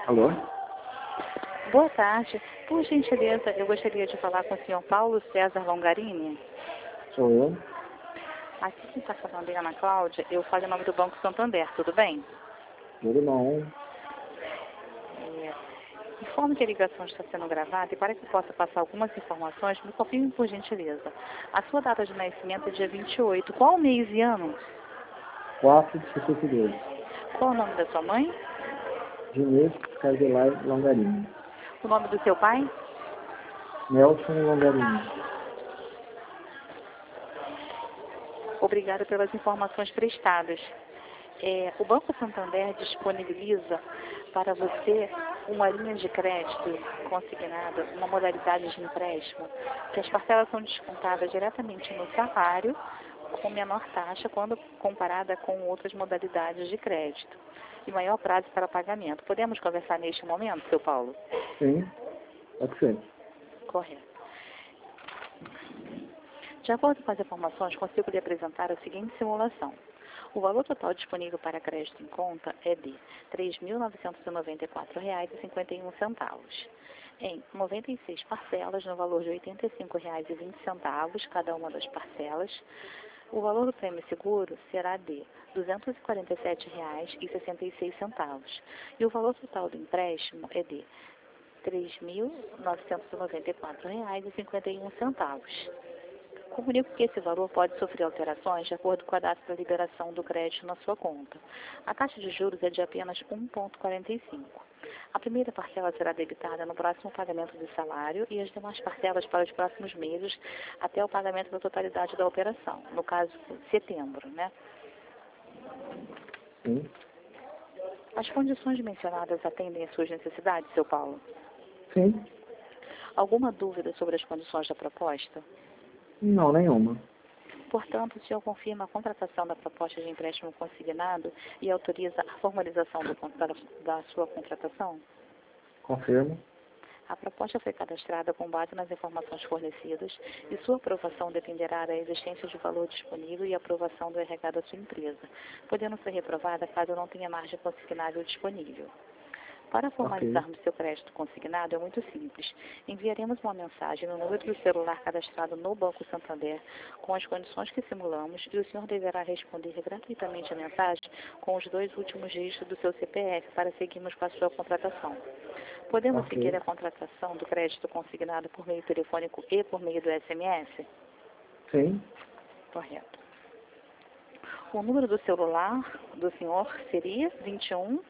Alô? Boa tarde. Por gentileza, eu gostaria de falar com o senhor Paulo César Longarini. Sou eu? Aqui quem está falando é a Ana Cláudia. Eu falo em nome do Banco Santander, tudo bem? Tudo bom? Informe que a ligação está sendo gravada e para que eu possa passar algumas informações, me confirme por gentileza. A sua data de nascimento é dia 28. Qual o mês e ano? 4 de 62. Qual o nome da sua mãe? Diniz Cardelai Longarini. O nome do seu pai? Nelson Longarini. Obrigada pelas informações prestadas. O Banco Santander disponibiliza para você uma linha de crédito consignada, uma modalidade de empréstimo, que as parcelas são descontadas diretamente no salário, com menor taxa quando comparada com outras modalidades de crédito, e maior prazo para pagamento. Podemos conversar neste momento, seu Paulo? Sim, pode ser. Correto. De acordo com as informações, consigo lhe apresentar a seguinte simulação. O valor total disponível para crédito em conta é de R$ 3.994,51, em 96 parcelas, no valor de R$ 85,20, cada uma das parcelas. O valor do prêmio seguro será de R$ 247,66, e o valor total do empréstimo é de R$ 3.994,51. Comunico que esse valor pode sofrer alterações de acordo com a data da liberação do crédito na sua conta. A taxa de juros é de apenas 1,45. A primeira parcela será debitada no próximo pagamento do salário e as demais parcelas para os próximos meses até o pagamento da totalidade da operação, no caso, setembro, né? Sim. As condições mencionadas atendem às suas necessidades, seu Paulo? Sim. Alguma dúvida sobre as condições da proposta? Não, nenhuma. Portanto, o senhor confirma a contratação da proposta de empréstimo consignado e autoriza a formalização da sua contratação? Confirmo. A proposta foi cadastrada com base nas informações fornecidas e sua aprovação dependerá da existência de valor disponível e aprovação do RH da sua empresa, podendo ser reprovada caso não tenha margem consignável disponível. Para formalizarmos seu crédito consignado é muito simples. Enviaremos uma mensagem no número do celular cadastrado no Banco Santander com as condições que simulamos e o senhor deverá responder gratuitamente a mensagem com os 2 últimos dígitos do seu CPF para seguirmos com a sua contratação. Podemos seguir a contratação do crédito consignado por meio telefônico e por meio do SMS? Sim. Correto. O número do celular do senhor seria 21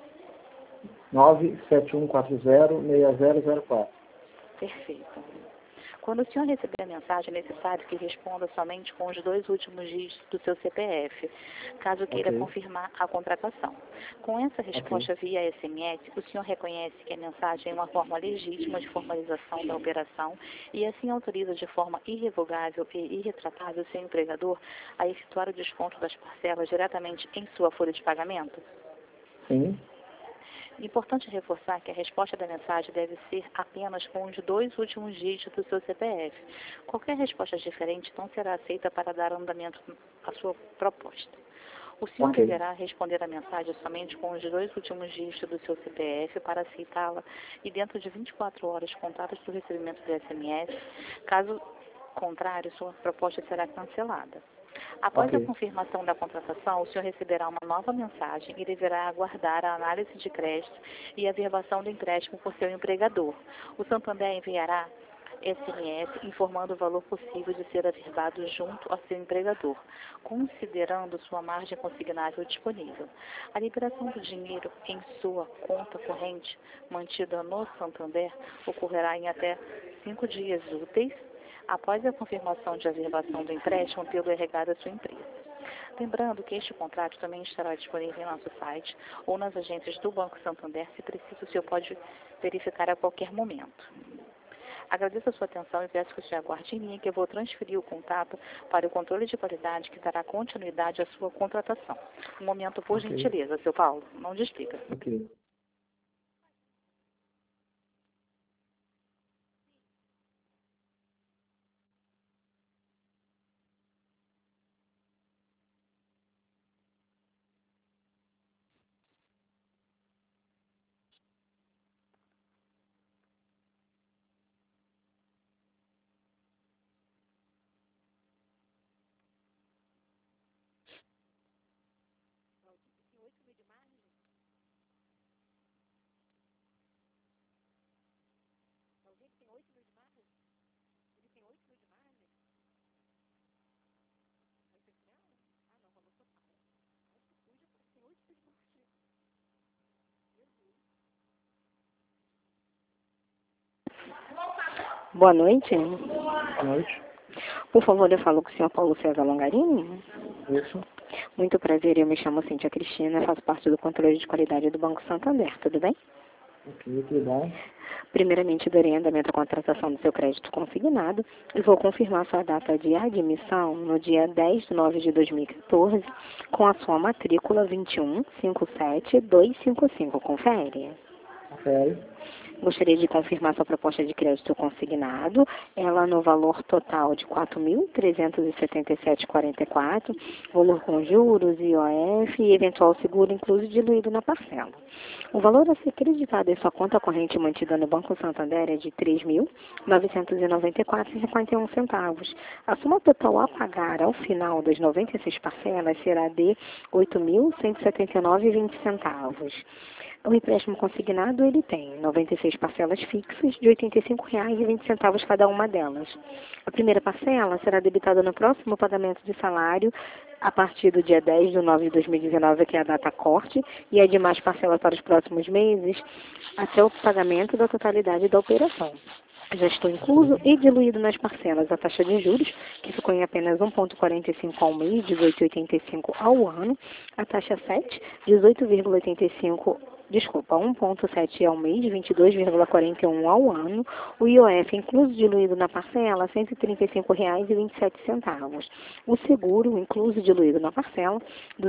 971406004. Perfeito. Quando o senhor receber a mensagem, é necessário que responda somente com os 2 últimos dígitos do seu CPF, caso queira confirmar a contratação. Com essa resposta via SMS, o senhor reconhece que a mensagem é uma forma legítima de formalização da operação e assim autoriza de forma irrevogável e irretratável o seu empregador a efetuar o desconto das parcelas diretamente em sua folha de pagamento? Sim. Importante reforçar que a resposta da mensagem deve ser apenas com os 2 últimos dígitos do seu CPF. Qualquer resposta diferente não será aceita para dar andamento à sua proposta. O senhor deverá responder a mensagem somente com os 2 últimos dígitos do seu CPF para aceitá-la e dentro de 24 horas contadas do recebimento do SMS. Caso contrário, sua proposta será cancelada. Após a confirmação da contratação, o senhor receberá uma nova mensagem e deverá aguardar a análise de crédito e a verbação do empréstimo por seu empregador. O Santander enviará SMS informando o valor possível de ser averbado junto ao seu empregador, considerando sua margem consignável disponível. A liberação do dinheiro em sua conta corrente, mantida no Santander, ocorrerá em até 5 dias úteis após a confirmação de averbação do empréstimo pelo RH da sua empresa. Lembrando que este contrato também estará disponível em nosso site ou nas agências do Banco Santander, se preciso, o senhor pode verificar a qualquer momento. Agradeço a sua atenção e peço que o senhor aguarde em linha que eu vou transferir o contato para o controle de qualidade que dará continuidade à sua contratação. Um momento, por gentileza, seu Paulo. Não desliga. Boa noite. Boa noite. Por favor, eu falo com o senhor Paulo César Longarini. Isso. Muito prazer, eu me chamo Cíntia Cristina, faço parte do controle de qualidade do Banco Santander, tudo bem? Ok, tudo bom? Primeiramente, darei andamento à contratação do seu crédito consignado e vou confirmar sua data de admissão no dia 10 de nove de 2014 com a sua matrícula 2157255. Confere. Confere. Gostaria de confirmar sua proposta de crédito consignado, ela no valor total de R$ 4.377,44, valor com juros, IOF e eventual seguro incluso diluído na parcela. O valor a ser creditado em sua conta corrente mantida no Banco Santander é de R$ 3.994,51. A soma total a pagar ao final das 96 parcelas será de R$ 8.179,20. O empréstimo consignado, ele tem 96 parcelas fixas de R$ 85,20 cada uma delas. A primeira parcela será debitada no próximo pagamento de salário a partir do dia 10 de nove de 2019, que é a data corte, e a demais parcelas para os próximos meses até o pagamento da totalidade da operação. Já estou incluso e diluído nas parcelas a taxa de juros, que ficou em apenas 1,45 ao mês, 18,85 ao ano, a taxa 7, 1,7 ao mês, 22,41 ao ano, o IOF incluso diluído na parcela, R$ 135,27. O seguro incluso diluído na parcela, R$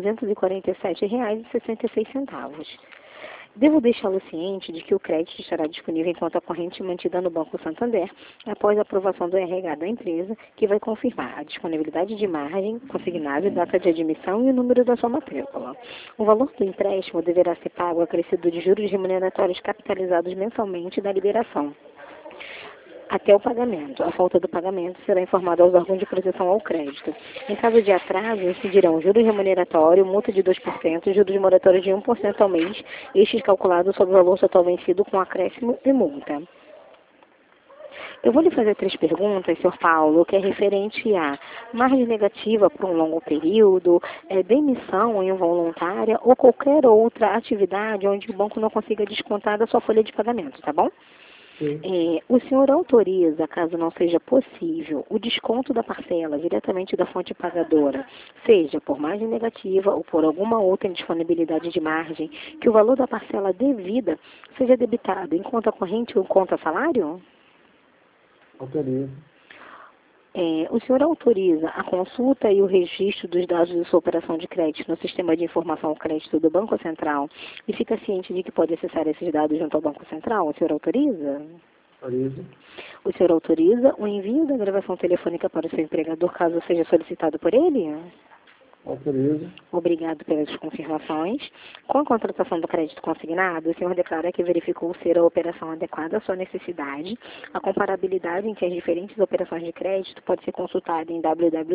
247,66. Devo deixá-lo ciente de que o crédito estará disponível em conta corrente mantida no Banco Santander após a aprovação do RH da empresa, que vai confirmar a disponibilidade de margem, consignado, data de admissão e o número da sua matrícula. O valor do empréstimo deverá ser pago acrescido de juros remuneratórios capitalizados mensalmente da liberação até o pagamento. A falta do pagamento será informada aos órgãos de proteção ao crédito. Em caso de atraso, incidirão juros remuneratório, multa de 2%, juros moratórios de 1% ao mês, estes calculados sobre o valor total vencido com acréscimo e multa. Eu vou lhe fazer 3 perguntas, Sr. Paulo, que é referente a margem negativa por um longo período, demissão involuntária ou qualquer outra atividade onde o banco não consiga descontar da sua folha de pagamento, tá bom? O senhor autoriza, caso não seja possível, o desconto da parcela diretamente da fonte pagadora, seja por margem negativa ou por alguma outra indisponibilidade de margem, que o valor da parcela devida seja debitado em conta corrente ou conta salário? Autorizo. O senhor autoriza a consulta e o registro dos dados de sua operação de crédito no sistema de informação ao crédito do Banco Central e fica ciente de que pode acessar esses dados junto ao Banco Central? O senhor autoriza? Autorizo. O senhor autoriza o envio da gravação telefônica para o seu empregador caso seja solicitado por ele? Autorizo. Obrigado pelas confirmações. Com a contratação do crédito consignado, o senhor declara que verificou ser a operação adequada à sua necessidade. A comparabilidade entre as diferentes operações de crédito pode ser consultada em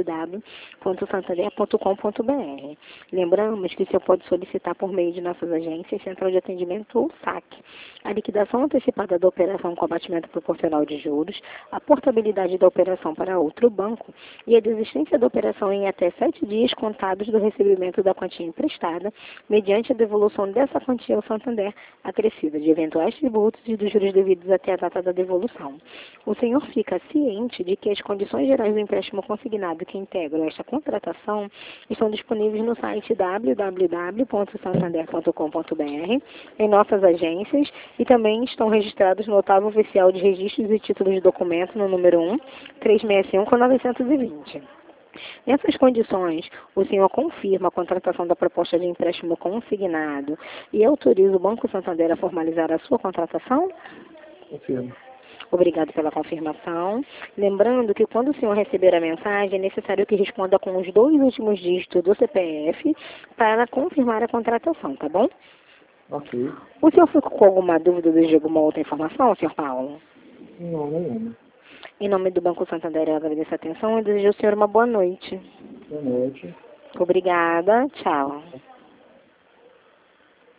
www.santander.com.br. Lembramos que o senhor pode solicitar por meio de nossas agências, Central de Atendimento ou SAC, a liquidação antecipada da operação com abatimento proporcional de juros, a portabilidade da operação para outro banco e a desistência da operação em até 7 dias contados do recebimento da quantia emprestada, mediante a devolução dessa quantia ao Santander, acrescida de eventuais tributos e dos juros devidos até a data da devolução. O senhor fica ciente de que as condições gerais do empréstimo consignado que integram esta contratação estão disponíveis no site www.santander.com.br, em nossas agências, e também estão registrados no Otávio Oficial de Registros e Títulos de Documento, no número 1, 365-920. Nessas condições, o senhor confirma a contratação da proposta de empréstimo consignado e autoriza o Banco Santander a formalizar a sua contratação? Confirmo. Obrigado pela confirmação. Lembrando que quando o senhor receber a mensagem, é necessário que responda com os 2 últimos dígitos do CPF para confirmar a contratação, tá bom? Ok. O senhor ficou com alguma dúvida de alguma outra informação, senhor Paulo? Não, nenhuma. Em nome do Banco Santander, eu agradeço a atenção e desejo ao senhor uma boa noite. Boa noite. Obrigada. Tchau.